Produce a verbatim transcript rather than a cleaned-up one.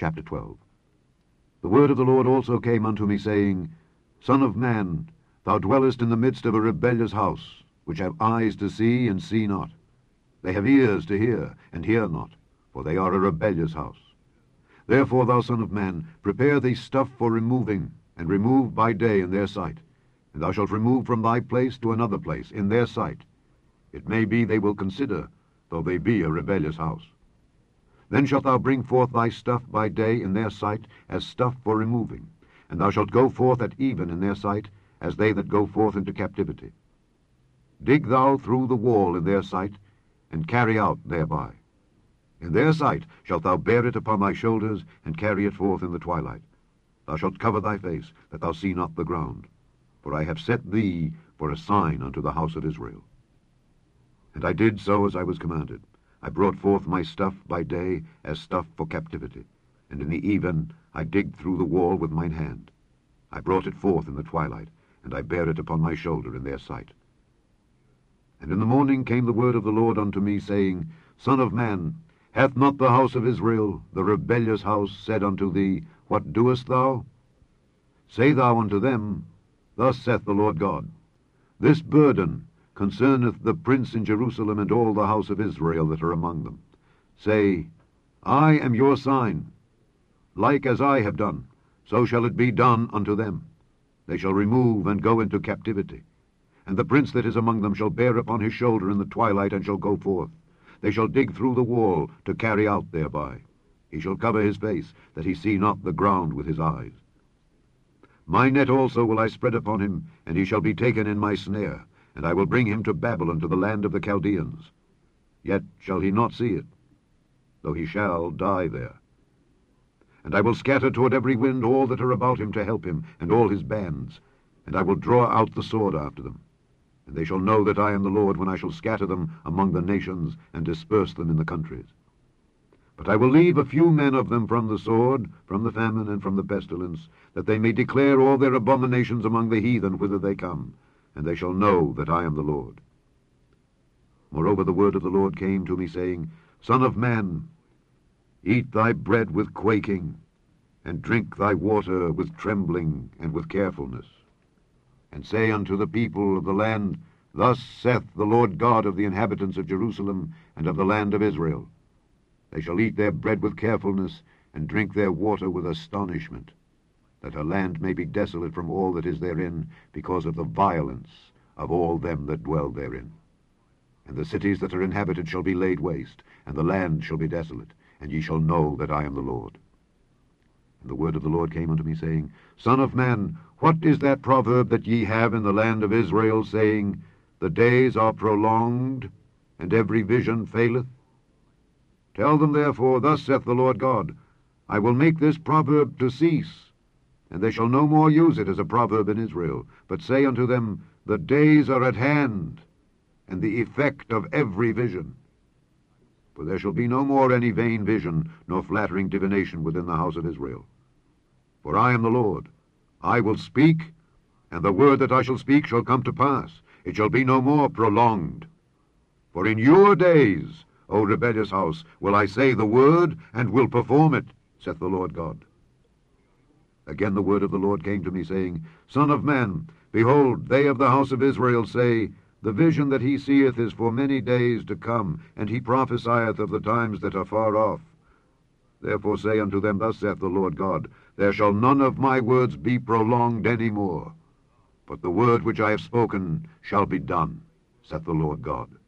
Chapter twelve. The word of the Lord also came unto me, saying, Son of man, thou dwellest in the midst of a rebellious house, which have eyes to see, and see not. They have ears to hear, and hear not, for they are a rebellious house. Therefore, thou son of man, prepare thee stuff for removing, and remove by day in their sight. And thou shalt remove from thy place to another place in their sight. It may be they will consider, though they be a rebellious house. Then shalt thou bring forth thy stuff by day in their sight, as stuff for removing, and thou shalt go forth at even in their sight, as they that go forth into captivity. Dig thou through the wall in their sight, and carry out thereby. In their sight shalt thou bear it upon thy shoulders, and carry it forth in the twilight. Thou shalt cover thy face, that thou see not the ground. For I have set thee for a sign unto the house of Israel. And I did so as I was commanded. I brought forth my stuff by day as stuff for captivity, and in the even I digged through the wall with mine hand. I brought it forth in the twilight, and I bare it upon my shoulder in their sight. And in the morning came the word of the Lord unto me, saying, Son of man, hath not the house of Israel, the rebellious house, said unto thee, What doest thou? Say thou unto them, Thus saith the Lord God, This burden concerneth the prince in Jerusalem and all the house of Israel that are among them. Say, I am your sign. Like as I have done, so shall it be done unto them. They shall remove and go into captivity. And the prince that is among them shall bear upon his shoulder in the twilight, and shall go forth. They shall dig through the wall to carry out thereby. He shall cover his face, that he see not the ground with his eyes. My net also will I spread upon him, and he shall be taken in my snare, and I will bring him to Babylon, to the land of the Chaldeans. Yet shall he not see it, though he shall die there. And I will scatter toward every wind all that are about him to help him, and all his bands, and I will draw out the sword after them. And they shall know that I am the Lord, when I shall scatter them among the nations, and disperse them in the countries. But I will leave a few men of them from the sword, from the famine, and from the pestilence, that they may declare all their abominations among the heathen whither they come, and they shall know that I am the Lord. Moreover, the word of the Lord came to me, saying, Son of man, eat thy bread with quaking, and drink thy water with trembling and with carefulness. And say unto the people of the land, Thus saith the Lord God of the inhabitants of Jerusalem and of the land of Israel, They shall eat their bread with carefulness, and drink their water with astonishment, that her land may be desolate from all that is therein, because of the violence of all them that dwell therein. And the cities that are inhabited shall be laid waste, and the land shall be desolate, and ye shall know that I am the Lord. And the word of the Lord came unto me, saying, Son of man, what is that proverb that ye have in the land of Israel, saying, The days are prolonged, and every vision faileth? Tell them therefore, Thus saith the Lord God, I will make this proverb to cease, and they shall no more use it as a proverb in Israel, but say unto them, The days are at hand, and the effect of every vision. For there shall be no more any vain vision, nor flattering divination within the house of Israel. For I am the Lord, I will speak, and the word that I shall speak shall come to pass. It shall be no more prolonged. For in your days, O rebellious house, will I say the word, and will perform it, saith the Lord God. Again the word of the Lord came to me, saying, Son of man, behold, they of the house of Israel say, The vision that he seeth is for many days to come, and he prophesieth of the times that are far off. Therefore say unto them, Thus saith the Lord God, There shall none of my words be prolonged any more, but the word which I have spoken shall be done, saith the Lord God.